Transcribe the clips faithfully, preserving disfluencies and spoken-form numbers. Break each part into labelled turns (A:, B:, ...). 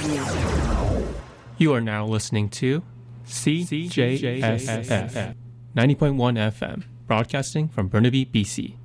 A: music.
B: You are now listening to C J S F ninety point one F M, broadcasting from Burnaby, B C.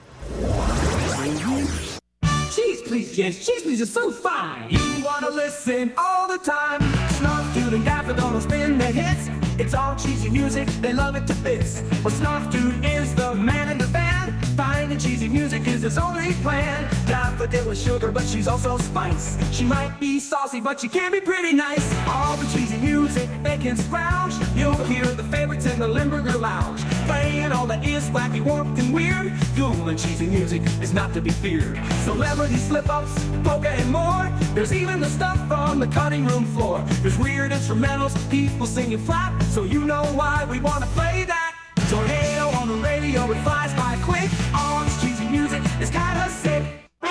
A: Cheese please, yes, cheese please is so fine. You wanna listen all the time. Snarf Dude and Daffodil will spin their hits. It's all cheesy music, they love it to bits. Well, Snarf Dude is the man in the band. Finding cheesy music is his only plan. Daffodil is sugar, but she's also spice. She might be saucy, but she can be pretty nice. All the cheesy music they can scrounge. You'll hear the favorites in the Limburger Lounge, playing all that is wacky, warped, and weird. Cool and cheesy music is not to be feared. Celebrity slip-ups, polka, and more. There's even the stuff on the cutting room floor. There's weird instrumentals, people singing flat, so you know why we want to play that. Tornado on the radio, it flies by quick. All this cheesy music is kind of sick.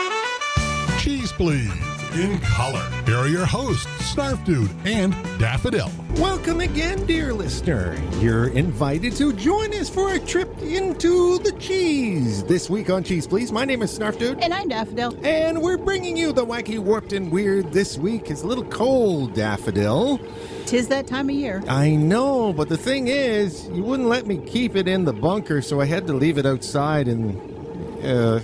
C: Cheese Please, in color. Here are your hosts, Snarf Dude and Daffodil.
D: Welcome again, dear listener. You're invited to join us for a trip into the cheese. This week on Cheese Please, my name is Snarf Dude.
E: And I'm Daffodil.
D: And we're bringing you the wacky, warped, and weird this week. It's a little cold, Daffodil.
E: Tis that time of year.
D: I know, but the thing is, you wouldn't let me keep it in the bunker, so I had to leave it outside in uh,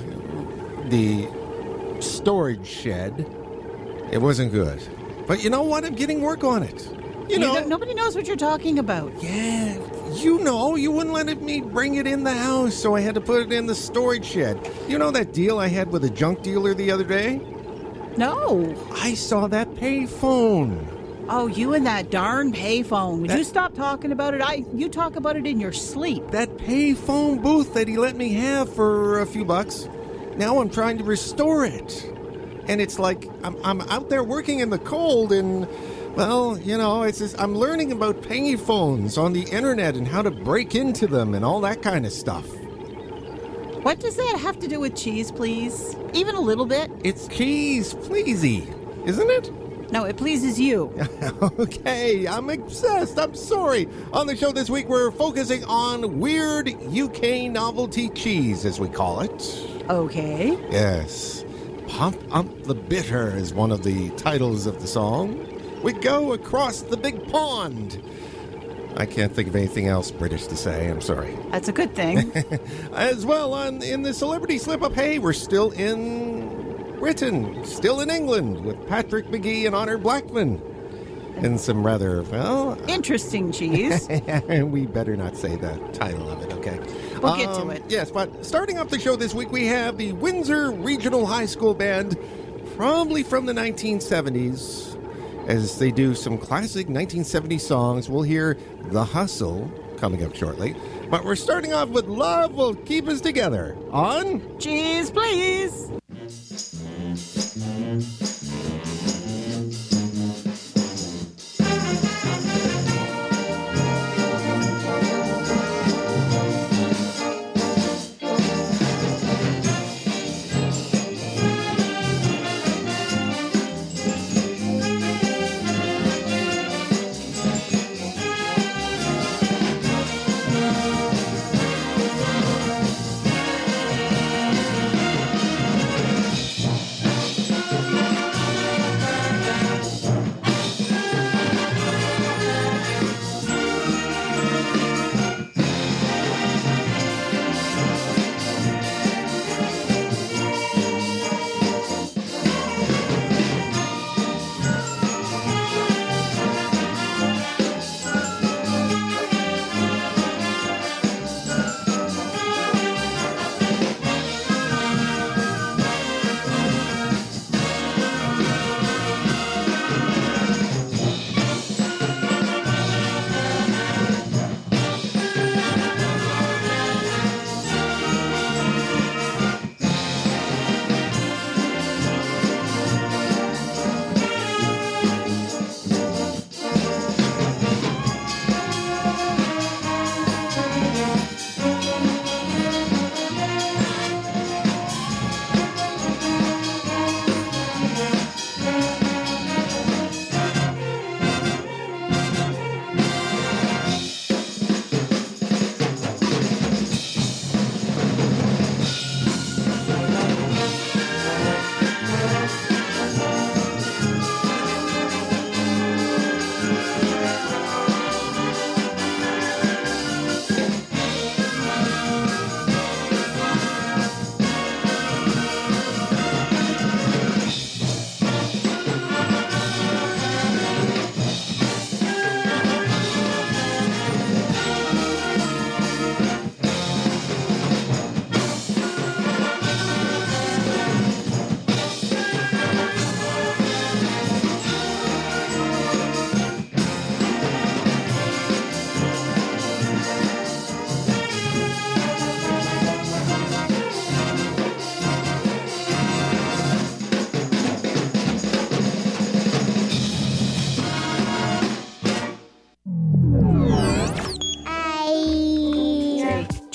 D: the storage shed. It wasn't good. But you know what? I'm getting work on it. You,
E: you
D: know.
E: don't- nobody knows what you're talking about.
D: Yeah, you know, you wouldn't let me bring it in the house, so I had to put it in the storage shed. You know that deal I had with a junk dealer the other day?
E: No.
D: I saw that payphone.
E: Oh, you and that darn payphone. Would
D: That-
E: you stop talking about it? I. You talk about it in your sleep.
D: That payphone booth that he let me have for a few bucks. Now I'm trying to restore it. And it's like, I'm, I'm out there working in the cold and, well, you know, it's just, I'm learning about payphones on the internet and how to break into them and all that kind of stuff.
E: What does that have to do with cheese, please? Even a little bit?
D: It's cheese pleasy, isn't it?
E: No, it pleases you.
D: Okay, I'm obsessed. I'm sorry. On the show this week, we're focusing on weird U K novelty cheese, as we call it.
E: Okay.
D: Yes. Pump Up the Bitter is one of the titles of the song. We go across the big pond. I can't think of anything else British to say. I'm sorry.
E: That's a good thing.
D: As well, on in the celebrity slip-up, hey, we're still in Britain, still in England, with Patrick McGee and Honor Blackman. And some rather, well...
E: Interesting cheese.
D: we better not say the title of it, okay?
E: We'll get to it.
D: Yes, but starting off the show this week, we have the Windsor Regional High School Band, probably from the nineteen seventies, as they do some classic nineteen seventies songs. We'll hear The Hustle coming up shortly. But we're starting off with Love Will Keep Us Together on...
E: Cheese, please.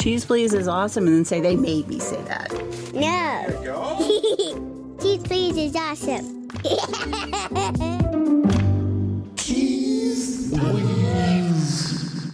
E: Cheese Please is awesome and then say they made me say that.
F: No.
D: There you go.
F: Cheese Please is awesome.
C: Cheese Please.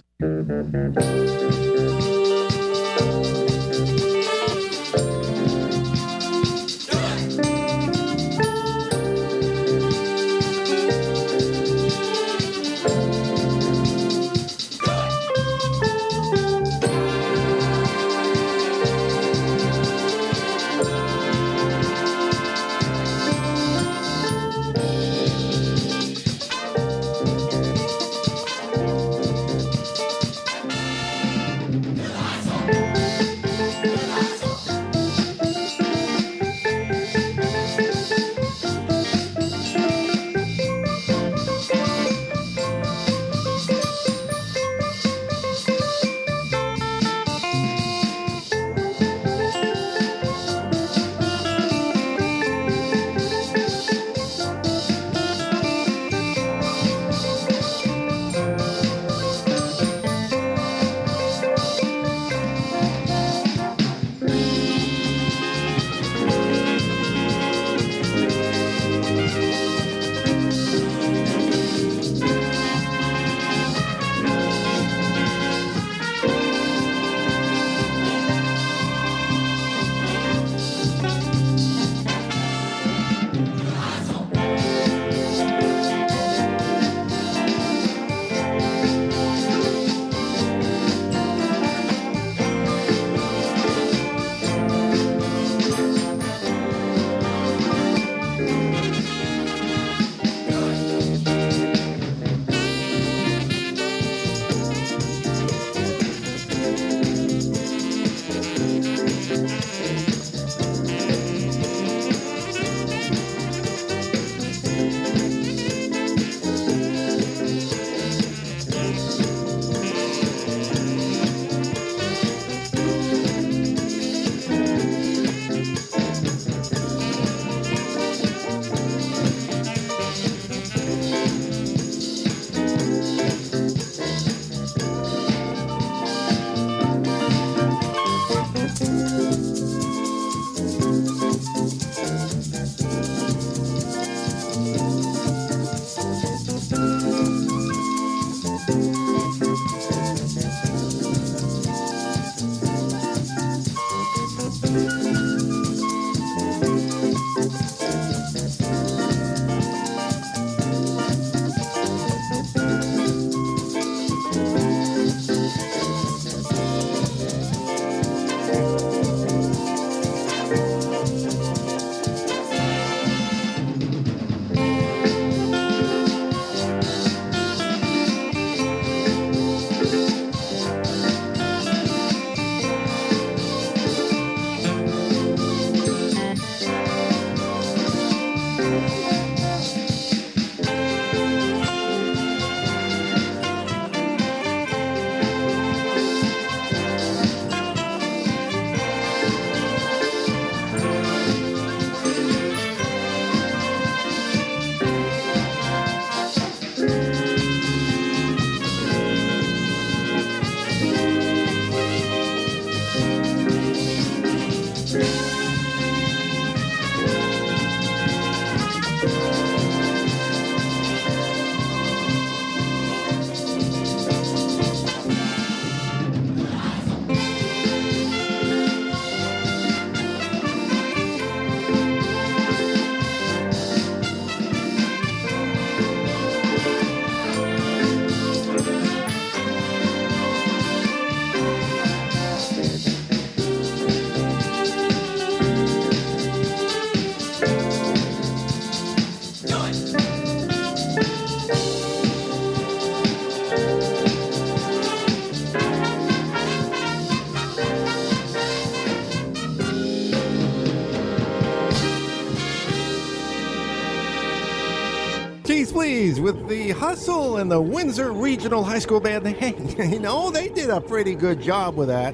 D: Cheese Please with the Hustle and the Windsor Regional High School Band. Hey, you know, they did a pretty good job with that.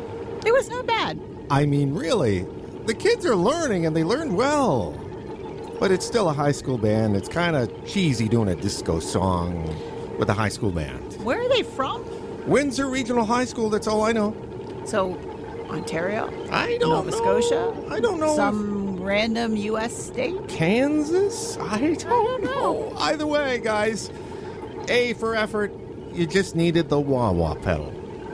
E: It was not bad.
D: I mean, really, the kids are learning and they learn well. But it's still a high school band. It's kind of cheesy doing a disco song with a high school band.
E: Where are they from?
D: Windsor Regional High School, that's all I know.
E: So, Ontario?
D: I don't
E: Nova
D: know.
E: Scotia?
D: I don't know.
E: Some random U S state?
D: Kansas? I don't know. Either way, guys, A for effort. You just needed the wah-wah pedal.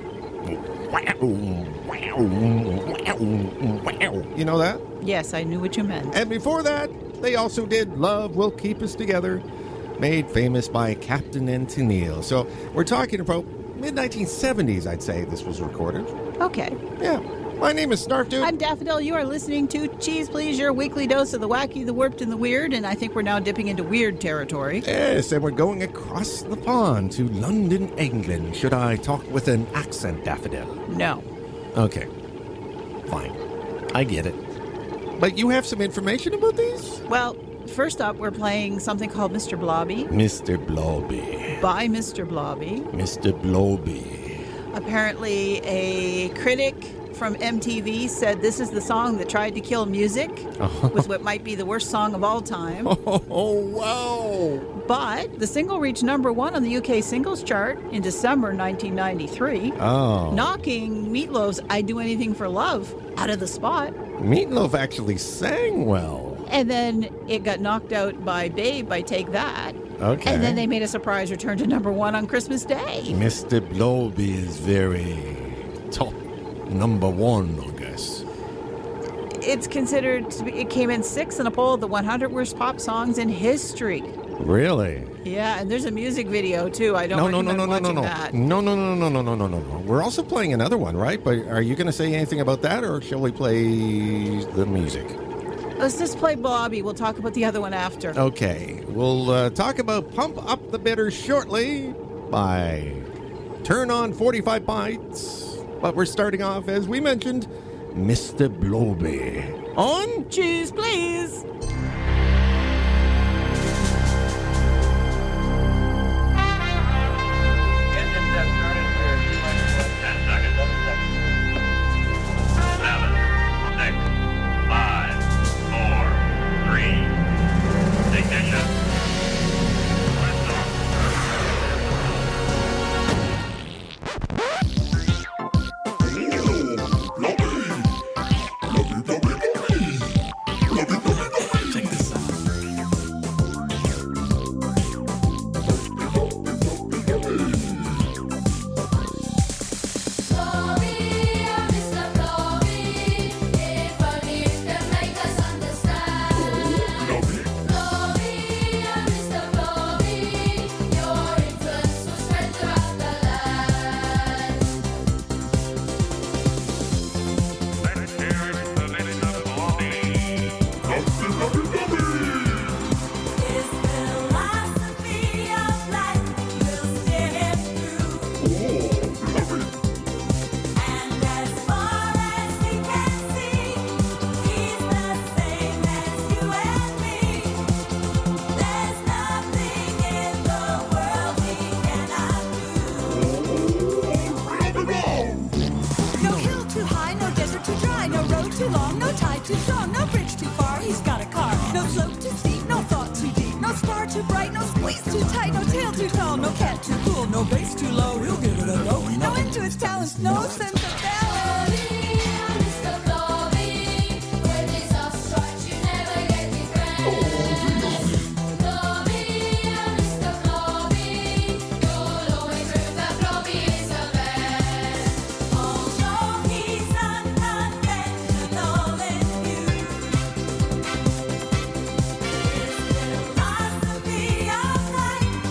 D: You know that?
E: Yes, I knew what you meant.
D: And before that, they also did Love Will Keep Us Together, made famous by Captain and Tennille. So we're talking about mid nineteen seventies, I'd say this was recorded.
E: Okay.
D: Yeah. My name is Snarf Dude.
E: I'm Daffodil. You are listening to Cheese Please, your weekly dose of the wacky, the warped, and the weird. And I think we're now dipping into weird territory.
D: Yes, and we're going across the pond to London, England. Should I talk with an accent, Daffodil?
E: No.
D: Okay. Fine. I get it. But you have some information about these?
E: Well, first up, we're playing something called Mister Blobby
D: Mister Blobby.
E: by Mister Blobby.
D: Mister Blobby.
E: Apparently, a critic from M T V said this is the song that tried to kill music with what might be the worst song of all time.
D: Oh, wow.
E: But the single reached number one on the U K singles chart in December nineteen ninety-three,
D: Oh.
E: knocking Meatloaf's I'd Do Anything for Love out of the spot.
D: Meatloaf actually sang well.
E: And then it got knocked out by Babe by Take That.
D: Okay.
E: And then they made a surprise return to number one on Christmas Day.
D: Mister Blobby is very top number one, I guess.
E: It's considered, to be, it came in sixth in a poll of the one hundred worst pop songs in history.
D: Really?
E: Yeah, and there's a music video too. I don't
D: No, no,
E: recommend
D: no, no, no, no,
E: watching
D: no.
E: that.
D: No, no, no, no, no, no, no, no, no. We're also playing another one, right? But are you going to say anything about that, or shall we play the music?
E: Let's just play Blobby. We'll talk about the other one after.
D: Okay. We'll uh, talk about Pump Up the Bitter shortly by Turn On forty-five Bites. But we're starting off, as we mentioned, Mister Blobby. On
E: Cheese, please.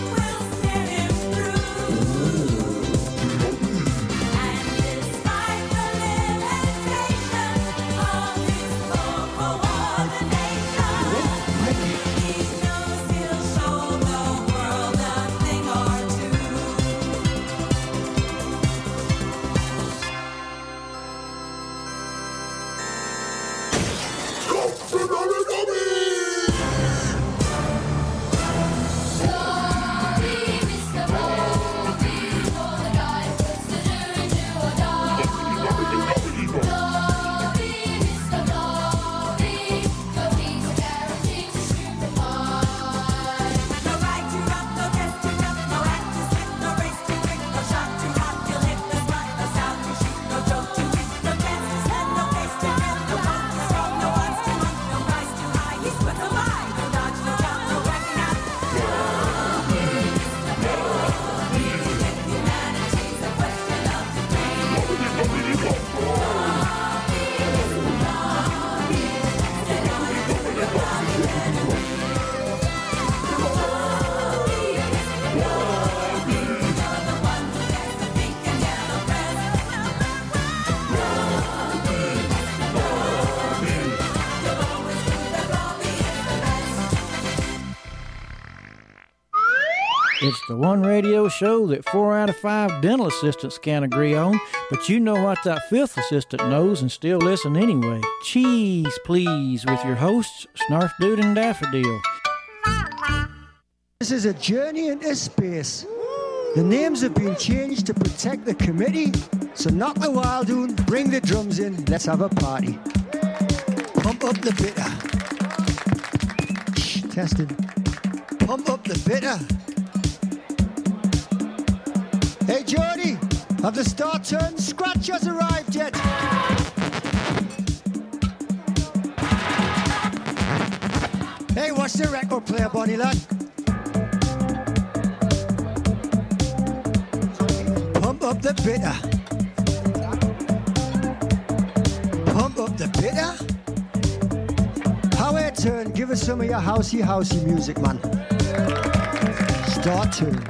G: And despite It's the one radio show that four out of five dental assistants can't agree on, but you know what that fifth assistant knows and still listen anyway. Cheese, please, with your hosts, Snarf Dude and Daffodil.
H: This is a journey into space. The names have been changed to protect the committee, so knock the wild doon, bring the drums in, let's have a party. Pump up the bitter. Shh, testing. Pump up the bitter. Hey, Jody, have the star turned scratchers arrived yet? Hey, what's the record player, Bonnie lad? Pump up the bitter. Pump up the bitter. How it turn? Give us some of your housey, housey music, man. Start tune.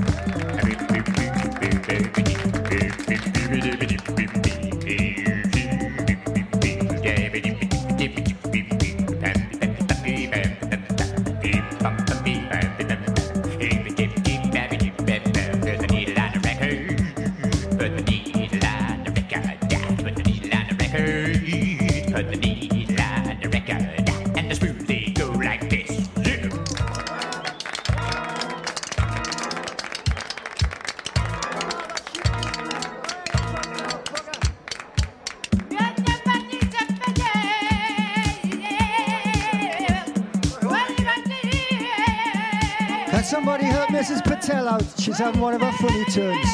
H: Somebody help Missus Patel out. She's having one of her funny turns.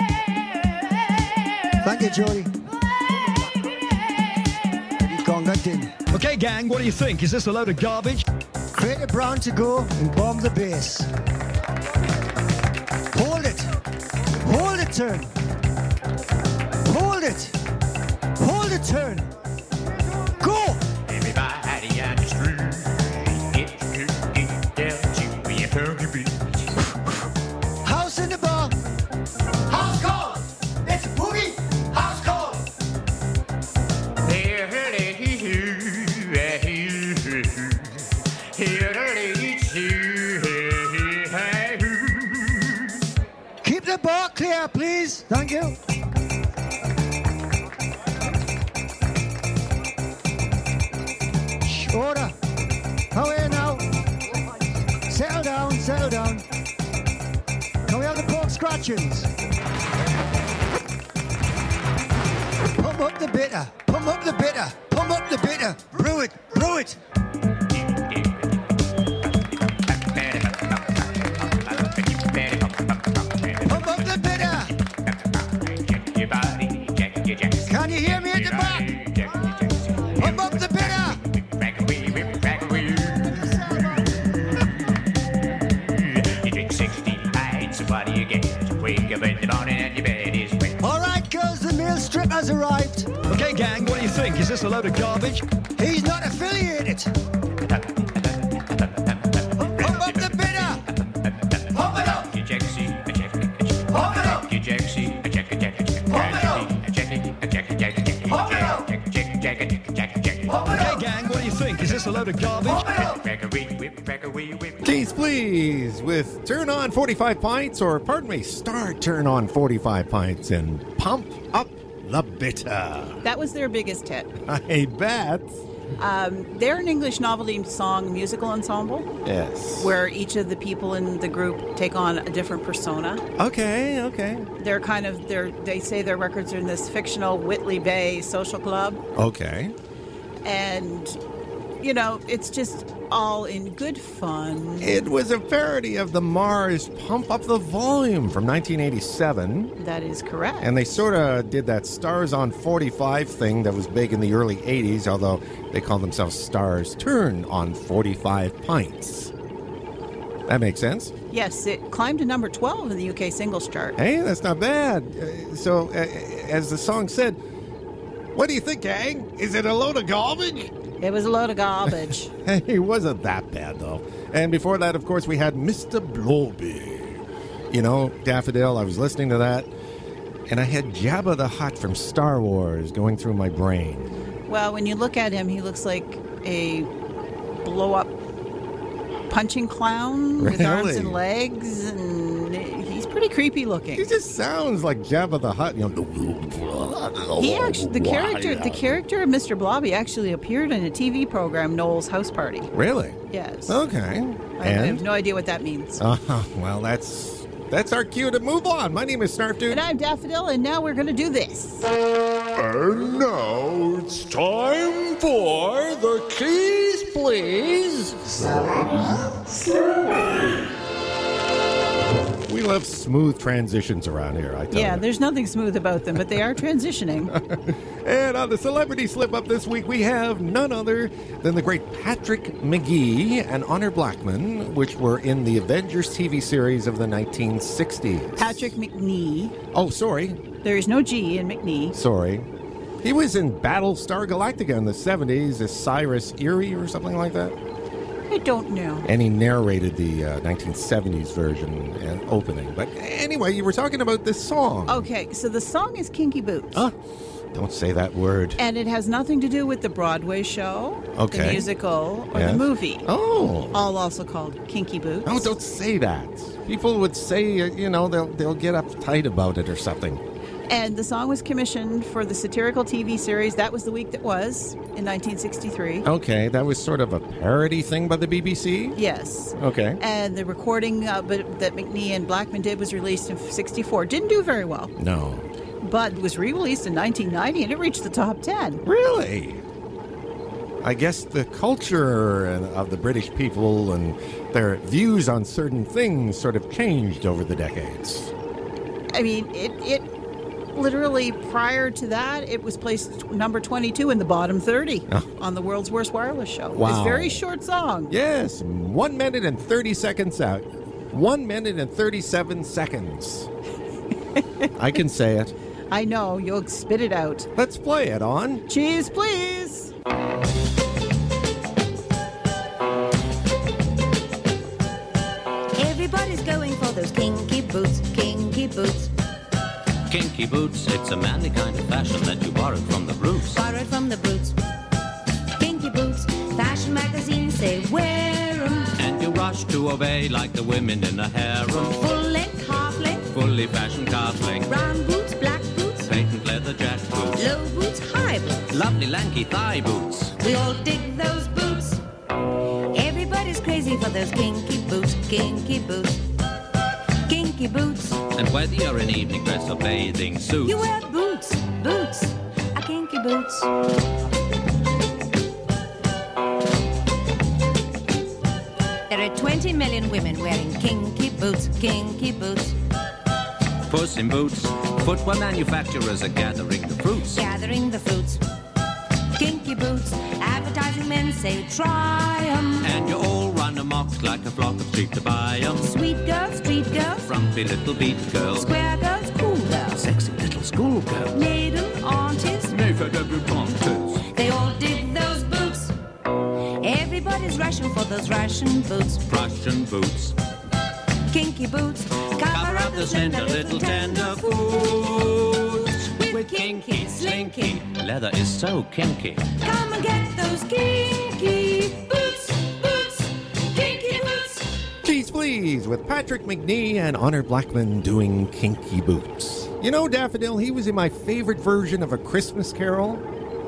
H: Thank you, Jody. Gonga in.
I: Okay, gang, what do you think? Is this a load of garbage?
H: Crater Brown to go and bomb the bass. Hold it. Hold it, turn. Hold it. Hold it, turn. Go.
J: Everybody on the street. Get, get, get down to your turkey beat.
H: House in the bar. House call. It's boogie. House call. Keep the bar clear, please. Thank you. Order. How are you now? Settle down, settle down. Can we have the pork scratchings? Pump up the bitter. Pump up the bitter. Pump up the bitter. Brew it. Brew it. Pump up the bitter. Can you hear me at the back? Pump up the bitter.
J: What do you get? Wake up in the morning and your bed is wet.
H: All right, girls, the meal strip has arrived.
I: Okay, gang, what do you think? Is this a load of garbage?
H: He's not affiliated. Pump up the bitter. Pump it up. Pump it up.
I: Okay, gang, what do you think? Is this a load of garbage?
D: Cheese, please, with Turn On forty-five Pints, or pardon me, start Turn On forty-five Pints and Pump Up the Bitter.
E: That was their biggest hit.
D: I bet.
E: Um, they're an English novelty song musical ensemble.
D: Yes.
E: Where each of the people in the group take on a different persona.
D: Okay, okay.
E: They're kind of, they're, they say their records are in this fictional Whitley Bay social club.
D: Okay.
E: And, you know, it's just all in good fun.
D: It was a parody of the Mars Pump Up the Volume from nineteen eighty-seven.
E: That is correct.
D: And they sort of did that Stars on forty-five thing that was big in the early eighties, although they called themselves Stars Turn on forty-five Pints. That makes sense?
E: Yes, it climbed to number twelve in the U K singles chart.
D: Hey, that's not bad. Uh, so, uh, as the song said, what do you think, gang? Is it a load of garbage?
E: It was a load of garbage.
D: Hey, it wasn't that bad, though. And before that, of course, we had Mister Blobby. You know, Daffodil, I was listening to that, and I had Jabba the Hutt from Star Wars going through my brain.
E: Well, when you look at him, he looks like a blow-up punching clown
D: Really?
E: with arms and legs, and he's pretty creepy looking.
D: He just sounds like Jabba the Hutt. You know,
E: he actually the character the character of Mister Blobby actually appeared in a T V program, Noel's House Party.
D: Really?
E: Yes.
D: Okay.
E: I, I
D: And
E: have no idea what that means.
D: uh, well, that's that's our cue to move on. My name is Snarf Dude.
E: And I'm Daffodil, and now we're going to do this.
K: And now it's time for the Keys Please.
D: We love smooth transitions around here, I tell
E: Yeah,
D: you.
E: there's nothing smooth about them, but they are transitioning.
D: And on the Celebrity Slip-Up this week, we have none other than the great Patrick McGee and Honor Blackman, which were in the Avengers T V series of the nineteen sixties.
E: Patrick McNee.
D: Oh, sorry.
E: There is no G in McNee.
D: Sorry. He was in Battlestar Galactica in the seventies as Cyrus Erie or something like that.
E: I don't know.
D: And he narrated the uh, nineteen seventies version and opening. But anyway, you were talking about this song.
E: Okay, so the song is Kinky Boots.
D: Oh, don't say that word.
E: And it has nothing to do with the Broadway show,
D: Okay.
E: the musical, or
D: Yes.
E: the movie.
D: Oh.
E: All also called Kinky Boots.
D: Oh, don't say that. People would say, uh, you know, they'll they'll get uptight about it or something.
E: And the song was commissioned for the satirical T V series That Was the Week That Was in nineteen sixty-three.
D: Okay, that was sort of a parody thing by the B B C?
E: Yes.
D: Okay.
E: And the recording uh, but, that McNee and Blackman did was released in sixty-four. Didn't do very well,
D: No.
E: but was re-released in nineteen ninety and it reached the top ten.
D: Really? I guess the culture and- of the British people and their views on certain things sort of changed over the decades.
E: I mean, it, it literally prior to that, it was placed number twenty-two in the bottom thirty
D: Oh.
E: on the World's Worst Wireless Show.
D: Wow.
E: It's a very short song.
D: Yes, one minute and thirty seconds out. One minute and thirty-seven seconds. I can say it.
E: I know, you'll spit it out.
D: Let's play it on.
E: Cheese, please.
L: Everybody's going for those kinky boots, kinky boots.
M: Kinky boots, it's a manly kind of fashion that you borrowed from the roots.
L: Borrowed from the boots. Kinky boots, fashion magazines say wear 'em.
M: And you rush to obey like the women in a harem.
L: Full length, half length,
M: Fully fashioned calf length,
L: brown boots, black boots,
M: patent leather jack boots,
L: low boots, high boots.
M: lovely lanky thigh boots.
L: We all dig those boots. Everybody's crazy for those kinky boots, kinky boots. Kinky boots.
M: And whether you're in evening dress or bathing suit,
L: You wear boots, boots, a kinky boots. There are twenty million women wearing kinky boots, kinky boots.
M: Puss in Boots, footwear manufacturers are gathering the fruits.
L: Gathering the fruits. Kinky boots, advertising men say try 'em.
M: And you all run amok like a flock of sheep to buy 'em.
L: Sweet girls, street girls,
M: Frumpy little beat girls,
L: square girls, cool girls.
M: sexy little schoolgirls,
L: Maiden aunties,
M: never debutantes.
L: they all dig those boots. Everybody's rushing for those Russian boots.
M: Russian boots,
L: Kinky boots,
M: cover up the slender little tender foots. With kinky, slinky, leather is so kinky.
L: Come and get those kinky boots, boots, kinky boots.
D: Cheese Please with Patrick McNee and Honor Blackman doing Kinky Boots. You know, Daffodil, he was in my favorite version of A Christmas Carol.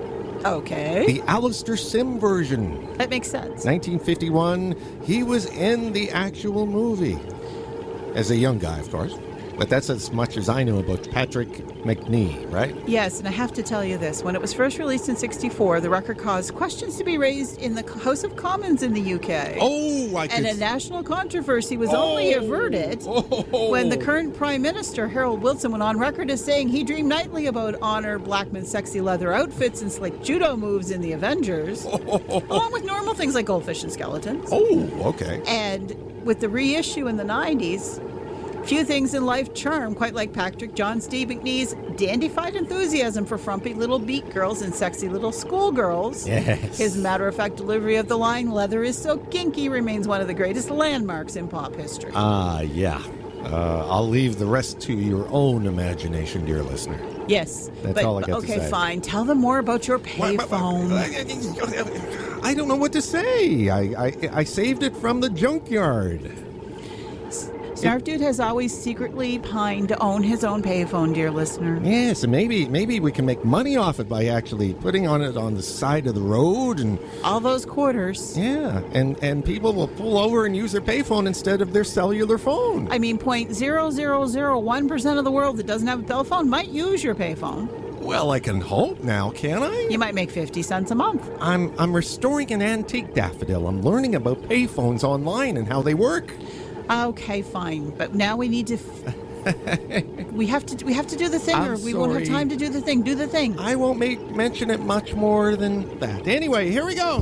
E: Okay.
D: The Alistair Sim version.
E: That makes sense.
D: nineteen fifty-one, he was in the actual movie. As a young guy, of course. But that's as much as I know about Patrick McNee, right?
E: Yes, and I have to tell you this. When it was first released in sixty-four, the record caused questions to be raised in the House of Commons in the U K.
D: Oh, I
E: And
D: could...
E: a national controversy was only
D: Oh.
E: averted
D: Oh.
E: when the current Prime Minister, Harold Wilson, went on record as saying he dreamed nightly about Honor Blackman's sexy leather outfits and slick judo moves in the Avengers, along with normal things like goldfish and skeletons.
D: Oh, okay.
E: And with the reissue in the nineties, few things in life charm quite like Patrick John Steve McNee's dandified enthusiasm for frumpy little beat girls and sexy little schoolgirls.
D: Yes.
E: His matter-of-fact delivery of the line, "Leather is so kinky," remains one of the greatest landmarks in pop history.
D: Ah, yeah. Uh, I'll leave the rest to your own imagination, dear listener.
E: Yes.
D: That's
E: but,
D: all I got to
E: okay,
D: say.
E: fine. Tell them more about your payphone.
D: I don't know what to say. I, I, I saved it from the junkyard.
E: Snarf Dude has always secretly pined to own his own payphone, dear listener.
D: Yes, and maybe maybe we can make money off it by actually putting on it on the side of the road and
E: all those quarters.
D: Yeah, and and people will pull over and use their payphone instead of their cellular phone.
E: I mean, point zero zero zero one percent of the world that doesn't have a cell phone might use your payphone.
D: Well, I can hope now, can I?
E: You might make fifty cents a month.
D: I'm I'm restoring an antique daffodil. I'm learning about payphones online and how they work.
E: Okay, fine, but now we need to. F- we have to. We have to do the thing,
D: I'm
E: or we won't have
D: sorry.
E: time to do the thing. Do the thing.
D: I won't make mention it much more than that. Anyway, here we go.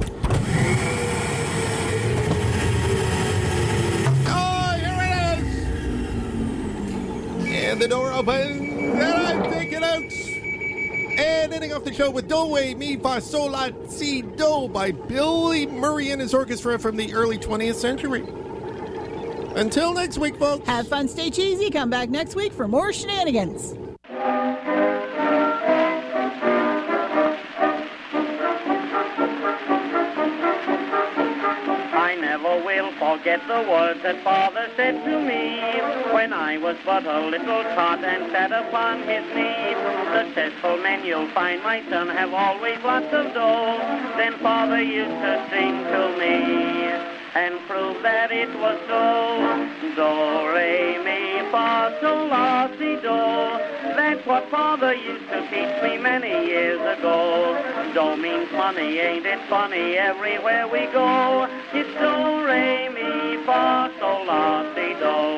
D: Oh, here it is. And the door opens, and I take it out. And ending off the show with Do Re Mi Fa Sol La Si Do by Billy Murray and his orchestra from the early twentieth century. Until next week, folks.
E: Have fun, stay cheesy. Come back next week for more shenanigans.
N: I never will forget the words that Father said to me when I was but a little tot and sat upon his knee. Successful men, you'll find, my son, have always lots of dough. Then Father used to sing to me and prove that it was so. Do, re, mi, fa, sol, la, si, do. That's what Father used to teach me many years ago. Do means money, ain't it funny? Everywhere we go, it's do, re, mi, fa, sol, la, si, do.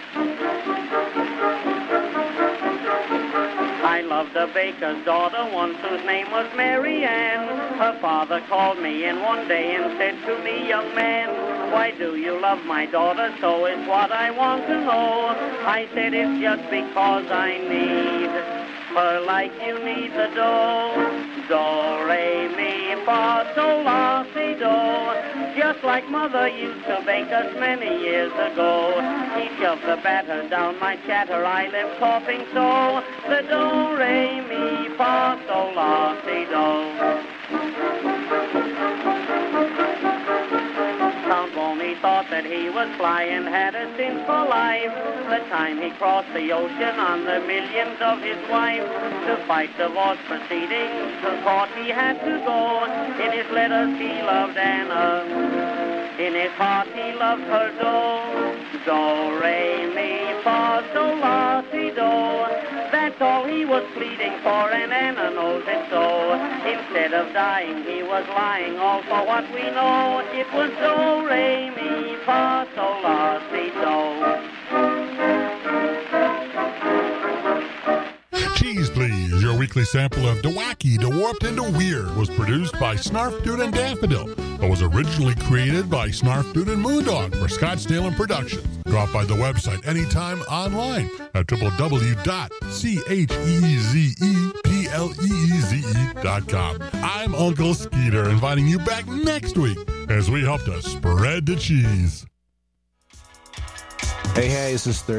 N: I loved a baker's daughter once whose name was Mary Ann. Her father called me in one day and said to me, young man, why do you love my daughter so is what I want to know. I said it's just because I need her like you need the dough. Do, re, mi, fa, sol, la, si, do. Just like Mother used to bake us many years ago. He shoved the batter down my chatter, I left coughing so. The do, re, mi, fa, sol, la, si, do. Count Boney thought that he was fly and had a sin for life. The time he crossed the ocean on the millions of his wife. To fight divorce proceedings, to court he had to go. In his letters he loved Anna, in his heart he loved her do. Do, re, mi, fa, sol, la, si, do. That's all he was pleading for, and Anna knows it so. Instead of dying, he was lying, all for what we know. It was do, re, mi, fa, sol, la, si, do.
C: Cheese Please, your weekly sample of DeWacky, DeWarped, and DeWeird was produced by Snarf Dude and Daffodil, but was originally created by Snarf Dude and Moondog for Scottsdale and Productions. Drop by the website anytime online at w w w dot cheezepleeze dot com. I'm Uncle Skeeter, inviting you back next week as we help to spread the cheese.
O: Hey, hey, this is Third.